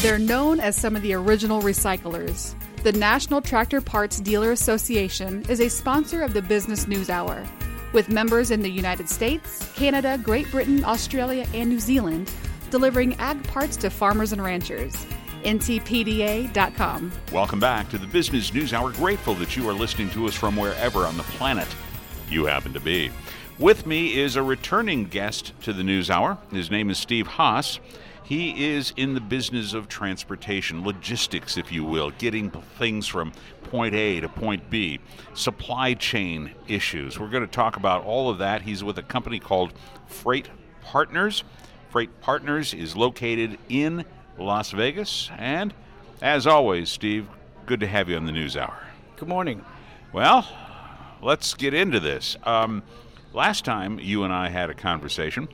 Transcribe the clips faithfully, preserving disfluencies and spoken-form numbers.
They're known as some of the original recyclers. The National Tractor Parts Dealer Association is a sponsor of the Business News Hour. With members in the United States, Canada, Great Britain, Australia, and New Zealand, delivering ag parts to farmers and ranchers. N T P D A dot com. Welcome back to the Business News Hour. Grateful that you are listening to us from wherever on the planet you happen to be. With me is a returning guest to the News Hour. His name is Steve Haas. He is in the business of transportation, logistics, if you will, getting things from point A to point B, supply chain issues. We're going to talk about all of that. He's with a company called Freight Partners. Freight Partners is located in Las Vegas. And as always, Steve, good to have you on the News Hour. Good morning. Well, let's get into this. Um, last time you and I had a conversation,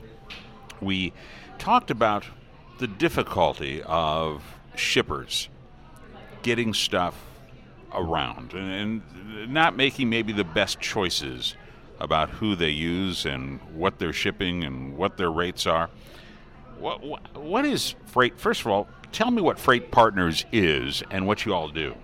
we talked about the difficulty of shippers getting stuff around and, and not making maybe the best choices about who they use and what they're shipping and what their rates are. What, what, what is Freight? First of all, tell me what Freight Partners is and what you all do.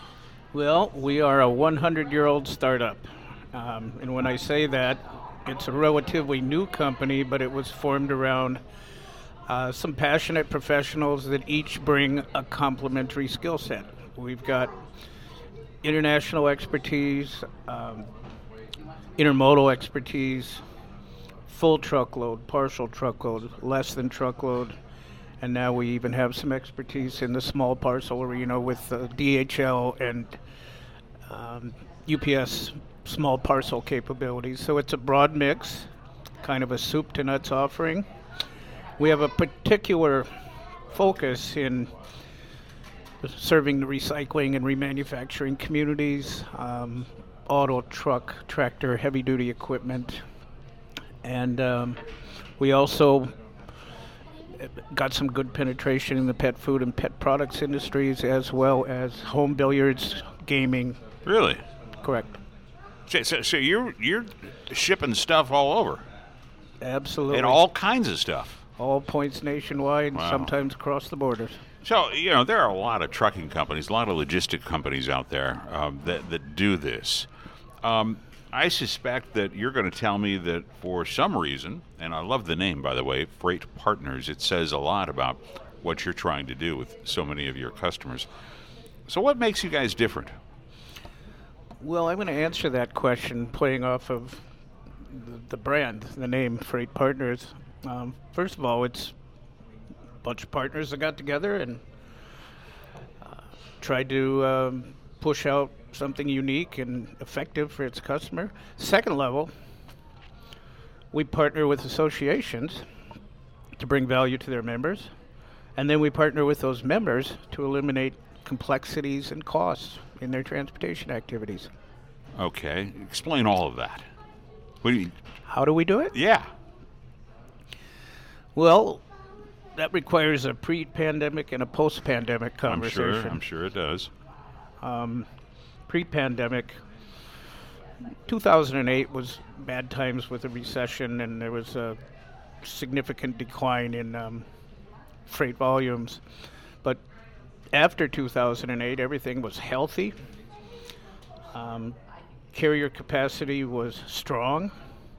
Well, we are a hundred-year-old startup. Um, and when I say that, it's a relatively new company, but it was formed around Uh, some passionate professionals that each bring a complementary skill set. We've got international expertise, um, intermodal expertise, full truckload, partial truckload, less than truckload, and now we even have some expertise in the small parcel arena with uh, D H L and um, U P S small parcel capabilities. So it's a broad mix, kind of a soup to nuts offering. We have a particular focus in serving the recycling and remanufacturing communities, um, auto, truck, tractor, heavy-duty equipment. And um, we also got some good penetration in the pet food and pet products industries, as well as home billiards, gaming. Really? Correct. So, so, so you're, you're shipping stuff all over? Absolutely. And all kinds of stuff? All points nationwide, Wow. Sometimes across the borders. So, you know, there are a lot of trucking companies, a lot of logistic companies out there um, that, that do this. Um, I suspect that you're going to tell me that for some reason, and I love the name, by the way, Freight Partners, it says a lot about what you're trying to do with so many of your customers. So what makes you guys different? Well, I'm going to answer that question playing off of the, the brand, the name Freight Partners. Um, first of all, it's a bunch of partners that got together and uh, tried to um, push out something unique and effective for its customer. Second level, we partner with associations to bring value to their members, and then we partner with those members to eliminate complexities and costs in their transportation activities. Okay. Explain all of that. What do you mean? How do we do it? Yeah. Well, that requires a pre-pandemic and a post-pandemic conversation. I'm sure, I'm sure it does. Um, pre-pandemic, two thousand eight was bad times with the recession, and there was a significant decline in um, freight volumes. But after two thousand eight, everything was healthy. Um, carrier capacity was strong.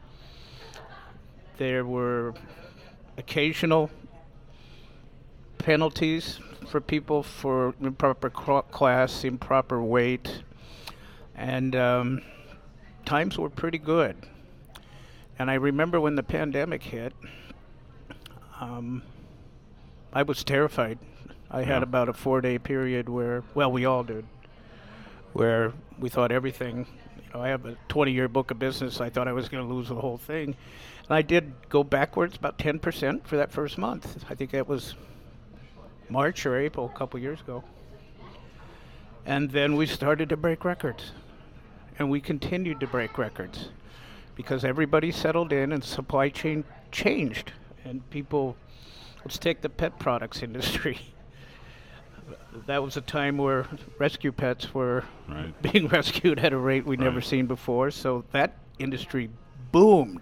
There were occasional penalties for people for improper cl- class, improper weight, and um, times were pretty good. And I remember when the pandemic hit, um, I was terrified. I Yeah. had about a four-day period where, well, we all did, where we thought everything, you know, I have a twenty-year book of business. I thought I was going to lose the whole thing. And I did go backwards about ten percent for that first month. I think that was March or April a couple years ago. And then we started to break records. And we continued to break records because everybody settled in and supply chain changed. And people, let's take the pet products industry. That was a time where rescue pets were Right. being rescued at a rate we'd never Right. seen before. So that industry boomed.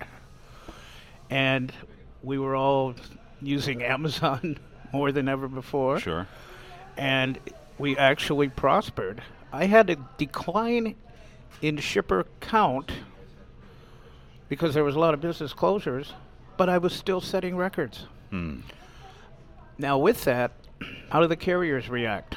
And we were all using Amazon more than ever before. Sure. and we actually prospered. I had a decline in shipper count because there was a lot of business closures, but I was still setting records. Hmm. Now with that, how do the carriers react?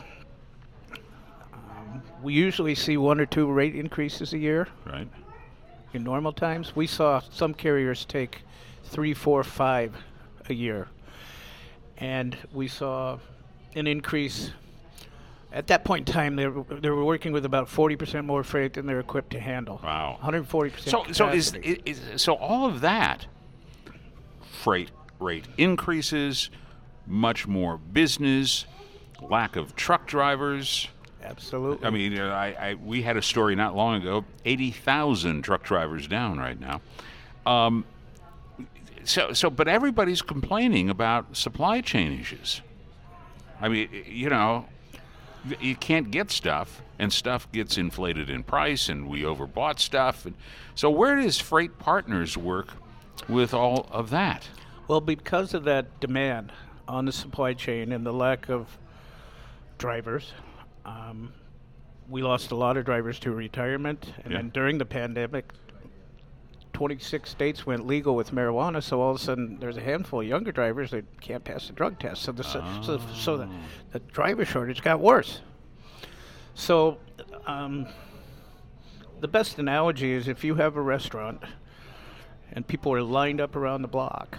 Um, we usually see one or two rate increases a year. Right. In normal times, we saw some carriers take three, four, five a year. And we saw an increase. At that point in time, they were, they were working with about forty percent more freight than they're equipped to handle. Wow. one hundred forty percent So, capacity. so is, is so all of that freight rate increases, much more business, lack of truck drivers. Absolutely. I mean, I, I we had a story not long ago, eighty thousand truck drivers down right now. Um, so, so, but everybody's complaining about supply chain issues. I mean, you know, you can't get stuff, and stuff gets inflated in price, and we overbought stuff. And so where does Freight Partners work with all of that? Well, because of that demand on the supply chain and the lack of drivers, um, we lost a lot of drivers to retirement. And Yeah. then during the pandemic, twenty-six states went legal with marijuana, so all of a sudden there's a handful of younger drivers that can't pass the drug test. So the, so, so, so the, the driver shortage got worse. So um, the best analogy is if you have a restaurant and people are lined up around the block,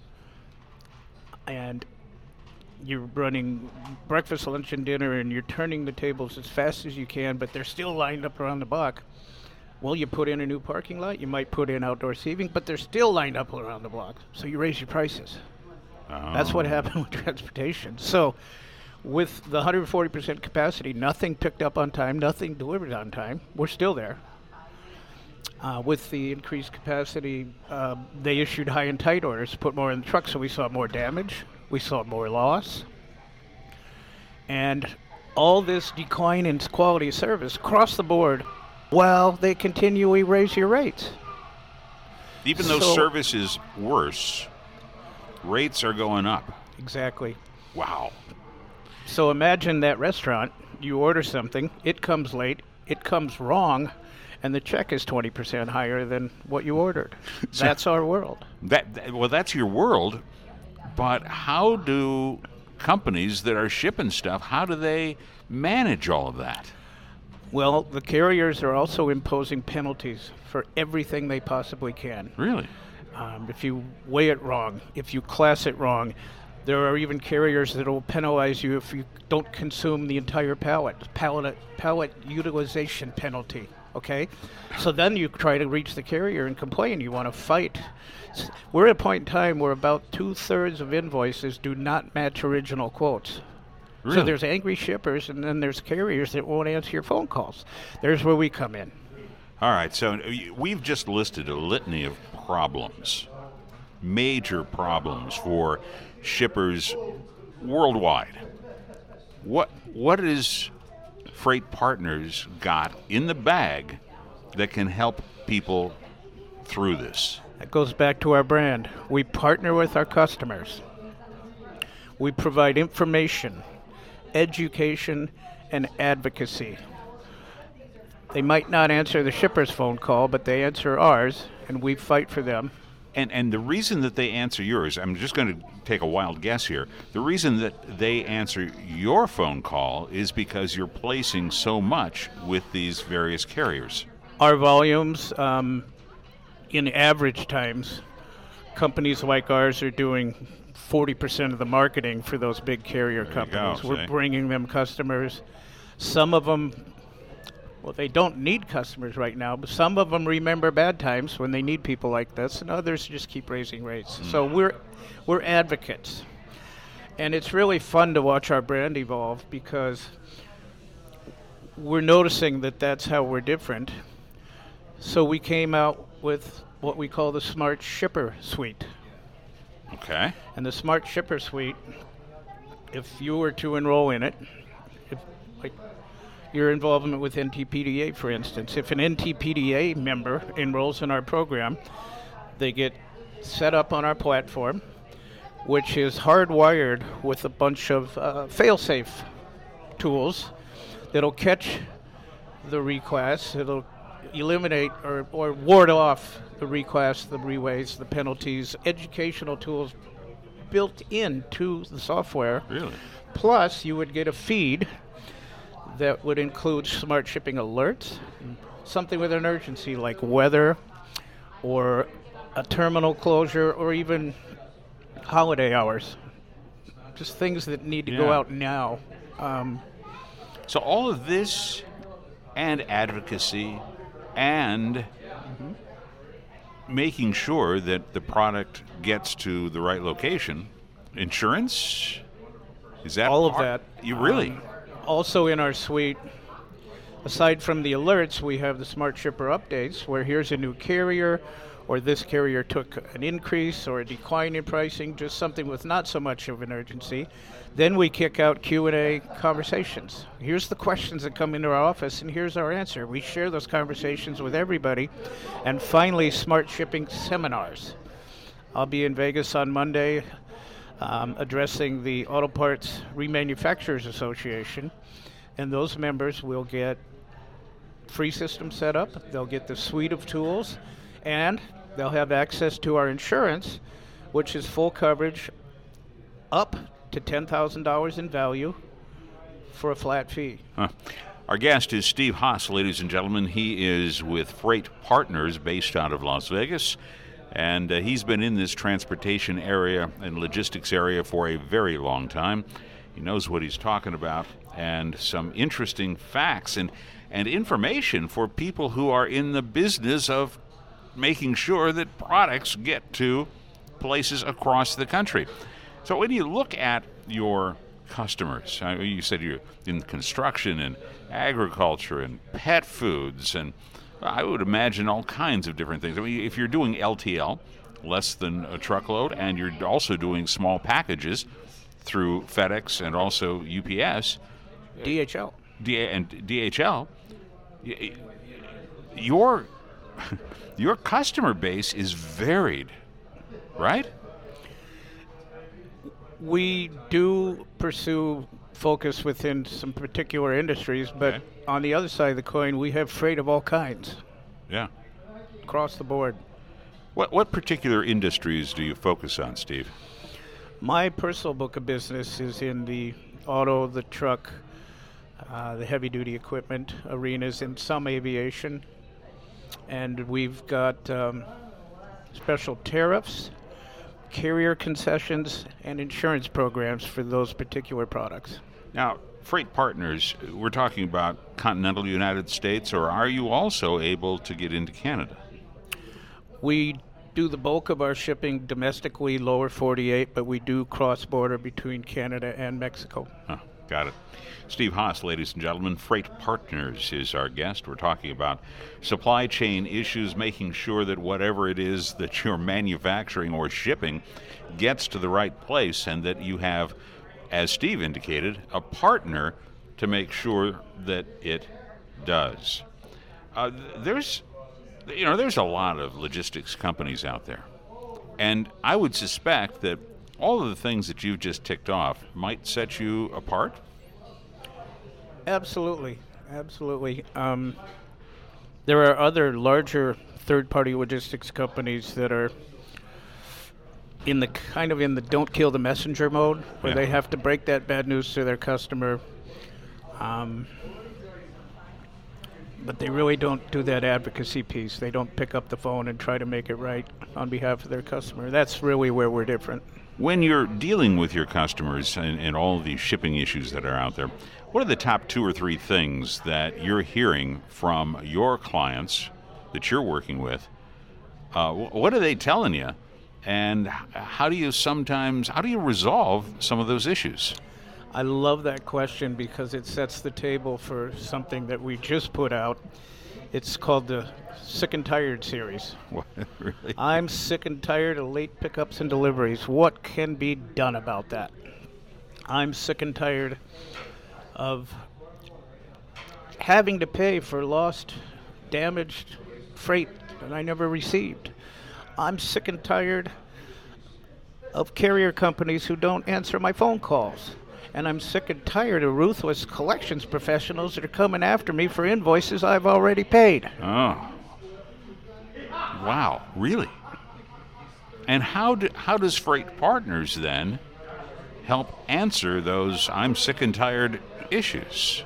and you're running breakfast, lunch, and dinner, and you're turning the tables as fast as you can, but they're still lined up around the block. Well, you put in a new parking lot, you might put in outdoor seating, but they're still lined up around the block, so you raise your prices. Oh. That's what happened with transportation. So with the one hundred forty percent capacity, nothing picked up on time, nothing delivered on time. We're still there. Uh, with the increased capacity, uh, they issued high and tight orders to put more in the truck, so we saw more damage, we saw more loss. And all this decline in quality of service across the board, while they continually raise your rates. Even though So- service is worse, rates are going up. Exactly. Wow. So imagine that restaurant, you order something, it comes late, it comes wrong, and the check is twenty percent higher than what you ordered. That's our world. That, that well, that's your world. But how do companies that are shipping stuff, how do they manage all of that? Well, the carriers are also imposing penalties for everything they possibly can. Really? Um, if you weigh it wrong, if you class it wrong, there are even carriers that will penalize you if you don't consume the entire pallet. Pallet, pallet utilization penalty. Okay? So then you try to reach the carrier and complain. You want to fight. S- We're at a point in time where about two-thirds of invoices do not match original quotes. Really? So there's angry shippers, and then there's carriers that won't answer your phone calls. There's where we come in. All right, so uh, we've just listed a litany of problems, major problems for shippers worldwide. What what is Freight Partners got in the bag that can help people through this? That goes back to our brand. We partner with our customers. We provide information, education, and advocacy. They might not answer the shipper's phone call, but they answer ours, and we fight for them. And and the reason that they answer yours, I'm just going to take a wild guess here. The reason that they answer your phone call is because you're placing so much with these various carriers. Our volumes, um, in average times, companies like ours are doing forty percent of the marketing for those big carrier There you go, companies. We're see? bringing them customers. Some of them, well, they don't need customers right now, but some of them remember bad times when they need people like this, and others just keep raising rates. Mm. So we're we're advocates. And it's really fun to watch our brand evolve because we're noticing that that's how we're different. So we came out with what we call the Smart Shipper Suite. Okay. And the Smart Shipper Suite, if you were to enroll in it, if like your involvement with N T P D A, for instance, if an N T P D A member enrolls in our program, they get set up on our platform, which is hardwired with a bunch of uh, fail-safe tools that'll catch the reclass. It'll eliminate or, or ward off the reclass, the reways, the penalties, educational tools built into the software. Really? Plus, you would get a feed that would include smart shipping alerts, something with an urgency like weather or a terminal closure or even holiday hours. Just things that need to yeah. go out now. Um, so all of this and advocacy and mm-hmm. making sure that the product gets to the right location. Insurance? Is that all part? of that? You really? Um, also in our suite, aside from the alerts, we have the Smart Shipper updates, where here's a new carrier, or this carrier took an increase or a decline in pricing, just something with not so much of an urgency. Then we kick out Q and A conversations. Here's the questions that come into our office, and here's our answer. We share those conversations with everybody. And finally, Smart Shipping seminars. I'll be in Vegas on Monday um, addressing the Auto Parts Remanufacturers Association, and those members will get free system set up. They'll get the suite of tools, and they'll have access to our insurance, which is full coverage up to ten thousand dollars in value for a flat fee. Huh. Our guest is Steve Haas, ladies and gentlemen. He is with Freight Partners based out of Las Vegas, and uh, he's been in this transportation area and logistics area for a very long time. He knows what he's talking about, and some interesting facts and, and information for people who are in the business of making sure that products get to places across the country. So when you look at your customers, I mean, you said you're in construction and agriculture and pet foods, and I would imagine all kinds of different things. I mean, if you're doing L T L, less than a truckload, and you're also doing small packages through FedEx and also U P S. D H L. D- and D H L, your... Your customer base is varied, right? We do pursue focus within some particular industries, but okay. on the other side of the coin, we have freight of all kinds. Yeah. Across the board. What what particular industries do you focus on, Steve? My personal book of business is in the auto, the truck, uh, the heavy-duty equipment arenas, and some aviation. And we've got um, special tariffs, carrier concessions, and insurance programs for those particular products. Now, Freight Partners, we're talking about continental United States, or are you also able to get into Canada? We do the bulk of our shipping domestically, lower forty-eight, but we do cross-border between Canada and Mexico. Huh, got it. Steve Haas, ladies and gentlemen, Freight Partners is our guest. We're talking about supply chain issues, making sure that whatever it is that you're manufacturing or shipping gets to the right place, and that you have, as Steve indicated, a partner to make sure that it does. Uh, there's, you know, there's a lot of logistics companies out there, and I would suspect that all of the things that you've just ticked off might set you apart. Absolutely, absolutely. Um, there are other larger third-party logistics companies that are in the kind of in the don't kill the messenger mode, where yeah. they have to break that bad news to their customer. Um, but they really don't do that advocacy piece. They don't pick up the phone and try to make it right on behalf of their customer. That's really where we're different. When you're dealing with your customers and, and all of these shipping issues that are out there, what are the top two or three things that you're hearing from your clients that you're working with? Uh, what are they telling you? And how do you sometimes, how do you resolve some of those issues? I love that question because it sets the table for something that we just put out. It's called the Sick and Tired series. What, really? I'm sick and tired of late pickups and deliveries. What can be done about that? I'm sick and tired of having to pay for lost, damaged freight that I never received. I'm sick and tired of carrier companies who don't answer my phone calls. And I'm sick and tired of ruthless collections professionals that are coming after me for invoices I've already paid. Oh. Wow, really? And how do, how does Freight Partners then help answer those I'm sick and tired issues?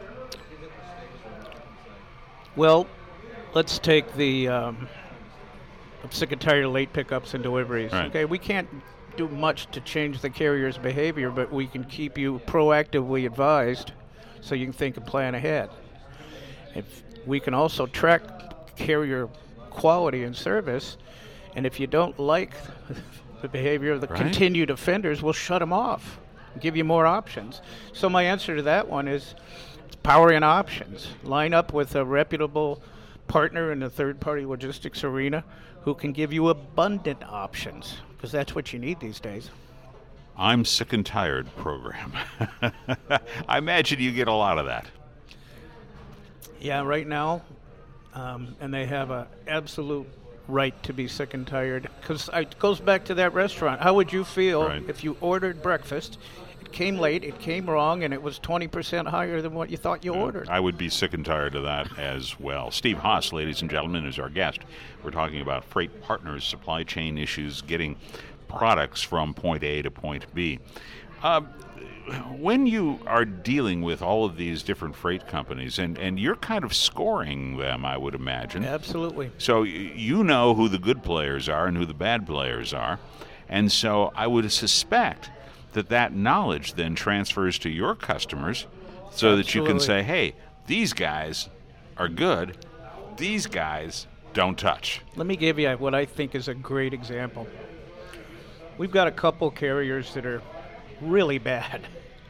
Well, let's take the um, I'm sick and tired of late pickups and deliveries. Right. Okay, we can't do much to change the carrier's behavior, but we can keep you proactively advised so you can think and plan ahead. If we can also track carrier quality and service, and if you don't like the behavior of the right. continued offenders, we'll shut them off, give you more options. So my answer to that one is power in options. Line up with a reputable partner in the third-party logistics arena who can give you abundant options, because that's what you need these days. I'm sick and tired program. I imagine you get a lot of that. Yeah, right now, um, and they have an absolute right to be sick and tired, because it goes back to that restaurant. How would you feel right. if you ordered breakfast, it came late, it came wrong, and it was twenty percent higher than what you thought you Yeah, ordered? I would be sick and tired of that as well. Steve Haas, ladies and gentlemen, is our guest. We're talking about Freight Partners, supply chain issues, getting products from point A to point B. Uh, when you are dealing with all of these different freight companies, and, and you're kind of scoring them, I would imagine. Absolutely. So y- you know who the good players are and who the bad players are. And so I would suspect that that knowledge then transfers to your customers so that you can say, hey, these guys are good. These guys don't touch. Let me give you what I think is a great example. We've got a couple carriers that are really bad.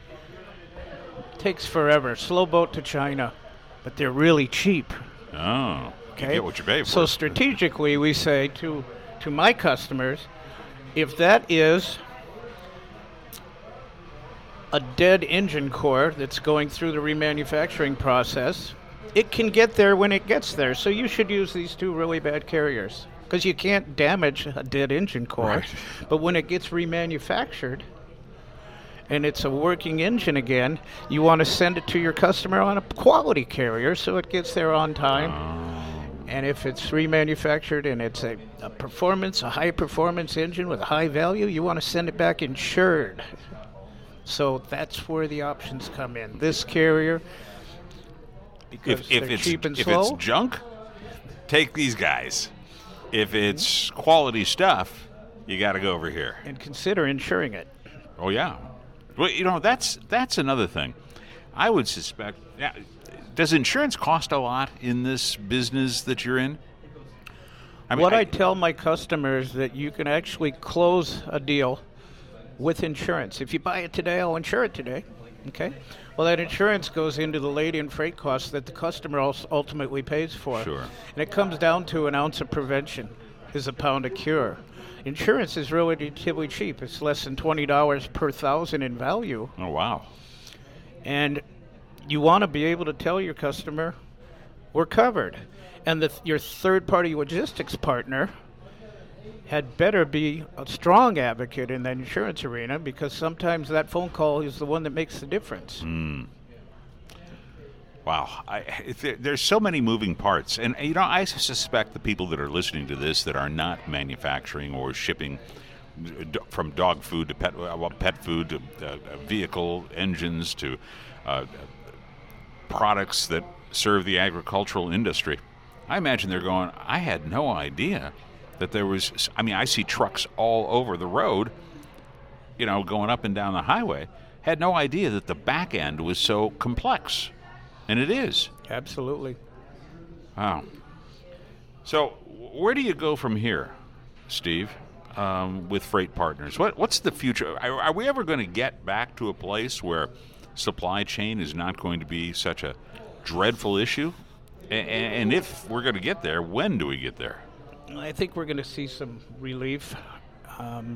Takes forever. Slow boat to China, but they're really cheap. Oh, Okay? you get what you pay for. So strategically, we say to to my customers, if that is a dead engine core that's going through the remanufacturing process, it can get there when it gets there. So you should use these two really bad carriers, because you can't damage a dead engine core. Right. But when it gets remanufactured and it's a working engine again, you want to send it to your customer on a quality carrier so it gets there on time. Oh. And if it's remanufactured and it's a, a performance, a high performance engine with a high value, you want to send it back insured. So that's where the options come in. This carrier, because If, if, they're it's, cheap and if slow. it's junk, take these guys. If it's quality stuff, you got to go over here. And consider insuring it. Oh, yeah. Well, you know, that's that's another thing. I would suspect, yeah, does insurance cost a lot in this business that you're in? I mean, what I, I tell my customers that you can actually close a deal with insurance. If you buy it today, I'll insure it today. Okay? Well, that insurance goes into the laid-in freight costs that the customer also ultimately pays for. Sure. And it comes down to an ounce of prevention is a pound of cure. Insurance is relatively cheap. It's less than twenty dollars per thousand in value. Oh, wow. And you want to be able to tell your customer, we're covered. And the, your third-party logistics partner had better be a strong advocate in that insurance arena, because sometimes that phone call is the one that makes the difference. Mm. Wow. I, if there, there's so many moving parts. And, you know, I suspect the people that are listening to this that are not manufacturing or shipping d- from dog food to pet, well, pet food to uh, vehicle engines to uh, products that serve the agricultural industry, I imagine they're going, I had no idea that there was, I mean, I see trucks all over the road, you know, going up and down the highway. Had no idea that the back end was so complex. And it is. Absolutely. Wow. So where do you go from here, Steve, um, with Freight Partners? What What's the future? Are, are we ever going to get back to a place where supply chain is not going to be such a dreadful issue? And, and if we're going to get there, when do we get there? I think we're going to see some relief. Um,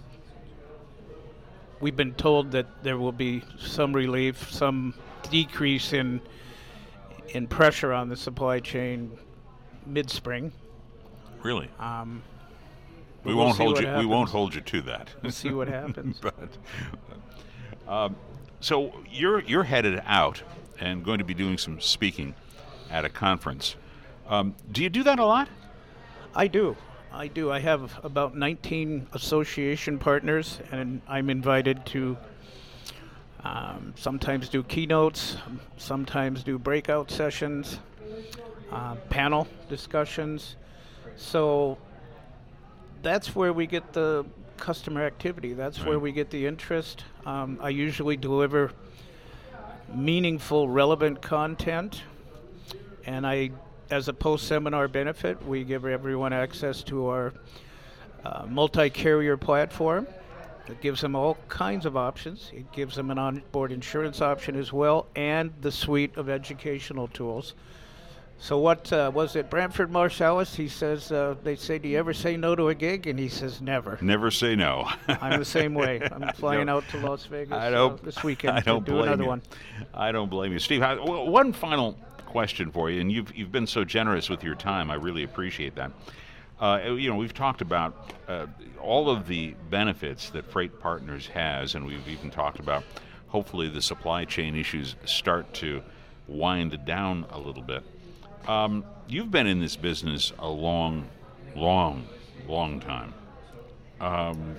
we've been told that there will be some relief, some decrease in in pressure on the supply chain mid-spring. Really? Um, we we'll won't see hold what you. We happens. won't hold you to that. We'll see what happens. But Um, so you're you're headed out and going to be doing some speaking at a conference. Um, do you do that a lot? I do. I do. I have about nineteen association partners, and I'm invited to um, sometimes do keynotes, sometimes do breakout sessions, uh, panel discussions. So that's where we get the customer activity. That's Right. where we get the interest. Um, I usually deliver meaningful, relevant content, and I, as a post-seminar benefit, we give everyone access to our uh, multi-carrier platform. It gives them all kinds of options. It gives them an onboard insurance option as well, and the suite of educational tools. So what uh, was it, Branford Marsalis? He says, uh, they say, do you ever say no to a gig? And he says, never. Never say no. I'm the same way. I'm flying No. out to Las Vegas I don't, uh, this weekend I don't to do blame another you. one. I don't blame you. Steve, I, well, one final question for you, and you've, you've been so generous with your time. I really appreciate that. Uh, you know, we've talked about uh, all of the benefits that Freight Partners has, and we've even talked about hopefully the supply chain issues start to wind down a little bit. Um, you've been in this business a long, long, long time, um,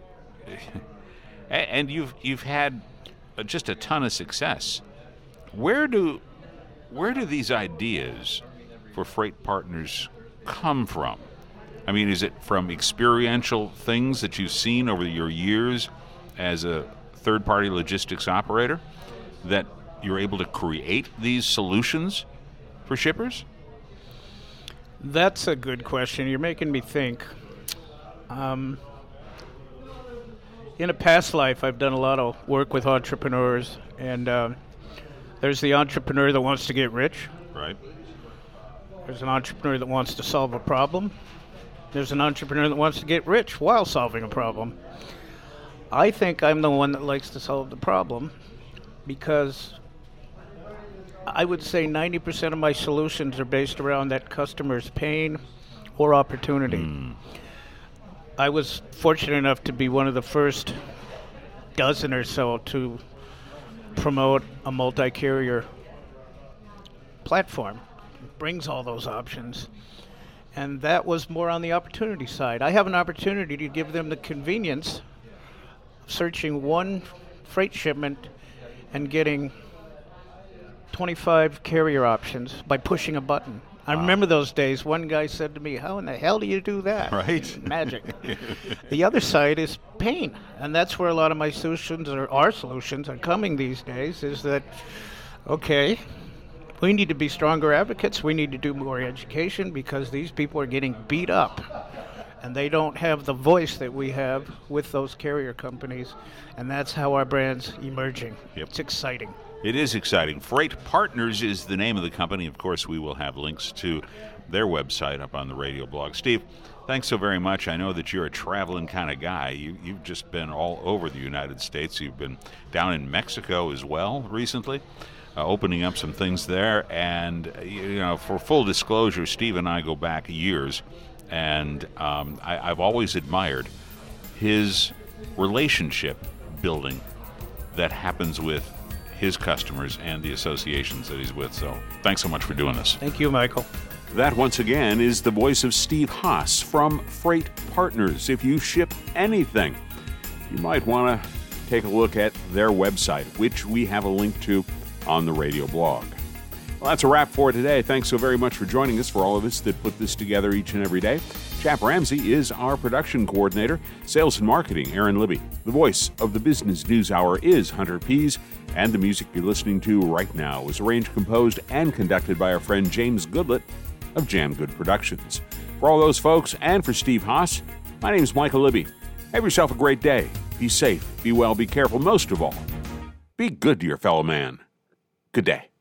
and you've you've had just a ton of success. Where do where do these ideas for Freight Partners come from? I mean, is it from experiential things that you've seen over your years as a third-party logistics operator that you're able to create these solutions for shippers? That's a good question. You're making me think. Um, in a past life, I've done a lot of work with entrepreneurs, and uh, there's the entrepreneur that wants to get rich. Right. There's an entrepreneur that wants to solve a problem. There's an entrepreneur that wants to get rich while solving a problem. I think I'm the one that likes to solve the problem because I would say ninety percent of my solutions are based around that customer's pain or opportunity. Mm. I was fortunate enough to be one of the first dozen or so to promote a multi-carrier platform. It brings all those options. And that was more on the opportunity side. I have an opportunity to give them the convenience of searching one freight shipment and getting twenty-five carrier options by pushing a button. I Wow. remember those days. One guy said to me, how in the hell do you do that? Right. Magic. The other side is pain. And that's where a lot of my solutions, or our solutions, are coming these days, is that, okay, we need to be stronger advocates. We need to do more education because these people are getting beat up. And they don't have the voice that we have with those carrier companies. And that's how our brand's emerging. Yep. It's exciting. It is exciting. Freight Partners is the name of the company. Of course, we will have links to their website up on the radio blog. Steve, thanks so very much. I know that you're a traveling kind of guy. You, you've just been all over the United States. You've been down in Mexico as well recently, uh, opening up some things there. And, you know, for full disclosure, Steve and I go back years, and um, I, I've always admired his relationship building that happens with his customers and the associations that he's with. So thanks so much for doing this. Thank you, Michael. That, once again, is the voice of Steve Haas from Freight Partners. If you ship anything, you might want to take a look at their website, which we have a link to on the radio blog. Well, that's a wrap for today. Thanks so very much for joining us. For all of us that put this together each and every day, Chap Ramsey is our production coordinator. Sales and marketing, Aaron Libby. The voice of the Business News Hour is Hunter Pease. And the music you're listening to right now was arranged, composed, and conducted by our friend James Goodlett of Jam Good Productions. For all those folks, and for Steve Haas, my name is Michael Libby. Have yourself a great day. Be safe, be well, be careful. Most of all, be good to your fellow man. Good day.